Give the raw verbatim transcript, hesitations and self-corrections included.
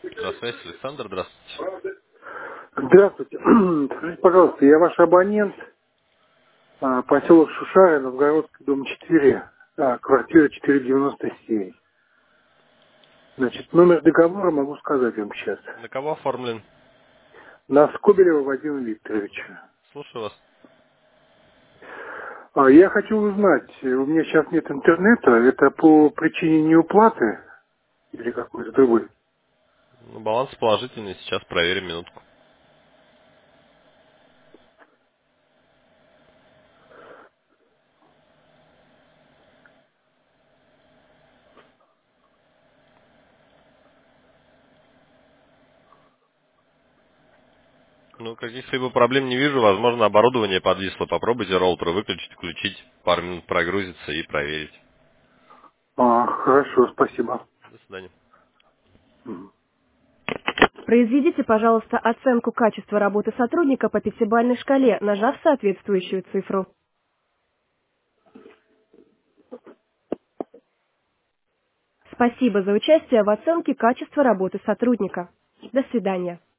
Здравствуйте, Александр, здравствуйте. Здравствуйте. Скажите, пожалуйста, я ваш абонент, а, поселок Шушары, Новгородский, дом четыре, а, квартира четыреста девяносто семь. Значит, номер договора могу сказать вам сейчас. На кого оформлен? На Скобелева Вадима Викторовича. Слушаю вас. А, Я хочу узнать, у меня сейчас нет интернета, это по причине неуплаты или какой-то другой? Ну, баланс положительный, сейчас проверим минутку. Ну, каких-либо проблем не вижу. Возможно, оборудование подвисло. Попробуйте роутер выключить, включить. Пару минут прогрузится и проверить. А, хорошо, спасибо. До свидания. Мгм. Произведите, пожалуйста, оценку качества работы сотрудника по пятибалльной шкале, нажав соответствующую цифру. Спасибо за участие в оценке качества работы сотрудника. До свидания.